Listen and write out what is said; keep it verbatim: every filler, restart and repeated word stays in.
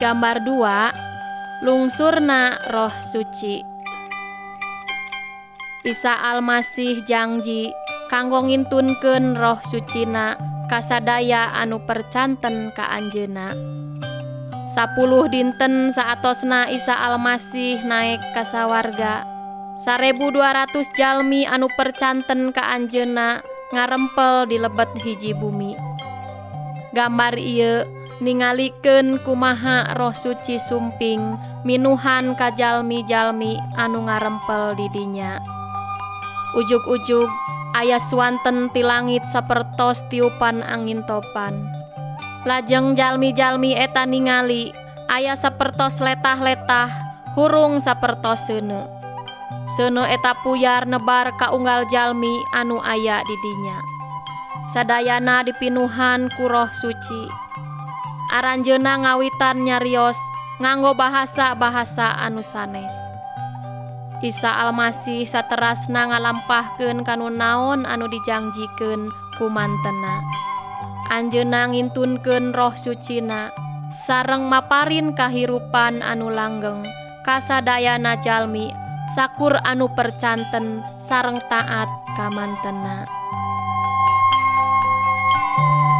Gambar dua, lungsurna Roh Suci. Isa Almasih janji kanggo ngintunkeun Roh Sucina kasadaya anu percanten ka anjeunna. Sapuluh dinten saatosna Isa Almasih naek ka sawarga, seribu dua ratus jalmi anu percanten ka anjeunna ngarempel di lebet hiji bumi. Gambar ieu ningalikeun kumaha Roh Suci sumping minuhan ka jalmi-jalmi anu ngarempel di dinya. Ujug-ujug aya swanten ti langit sapertos tiupan angin topan. Lajeng jalmi-jalmi eta ningali aya sapertos letah-letah hurung sapertos seuneu. Seuneu eta puyar nebar ka unggal jalmi anu aya di dinya. Sadayana dipinuhan ku Roh Suci. Aranjeunna ngawitan nyarios nganggo bahasa-bahasa anu sanes. Isa Almasih saterasna ngalampahkeun kanu naon anu dijangjikeun ku mantenna. Anjeunna ngintunkeun Roh Sucina sareng maparin kahirupan anu langgeng kasadayana jalmi sakur anu percanten sareng taat ka mantenna.